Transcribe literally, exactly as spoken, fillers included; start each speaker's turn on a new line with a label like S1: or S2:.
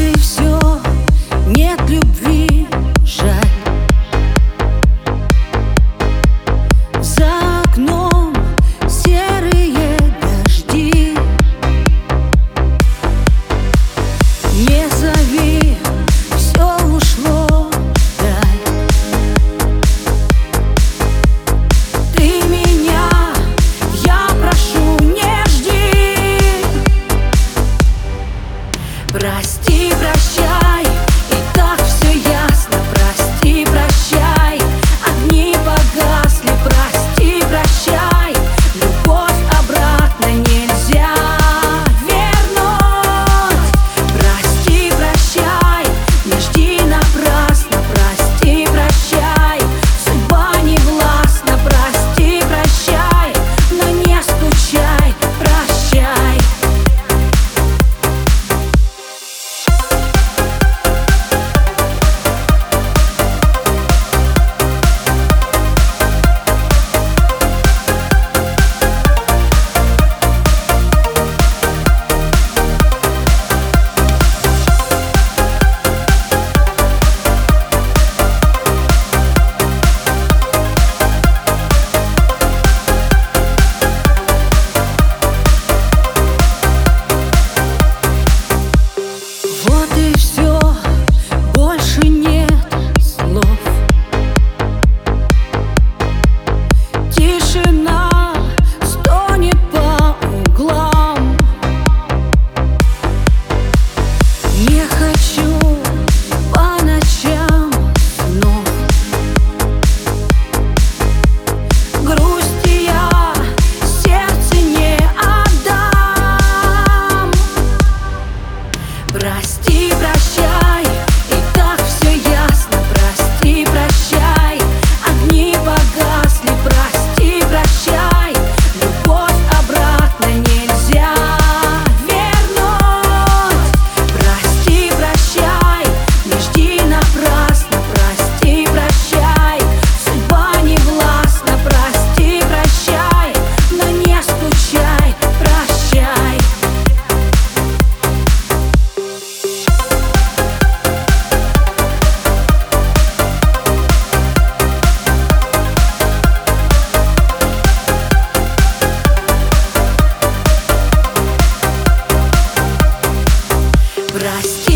S1: и все, нет любви, жаль. За окном серые дожди. Не зови, все ушло вдаль. Ты меня, я прошу, не жди. Прости, прощай, и так все ясно. Прости, прощай, огни погасли. Прости, прощай, любовь обратно нельзя вернуть. Прости, прощай, не жди напрасно. Прости, прощай, судьба не властна. Прости, прощай, но не скучай. Прощай. Вот и все, больше нет слов. Тишина стонет по углам. Не хочу по ночам снов. Грусти я сердце не отдам. Прости, прощай, и так все ясно. Прости, прощай, огни погасли. Прости, прощай, любовь обратно нельзя вернуть. Прости, прощай, не жди напрасно. Прости, прощай, судьба не властна. Прости, прощай, но не скучай. Прощай. Прости.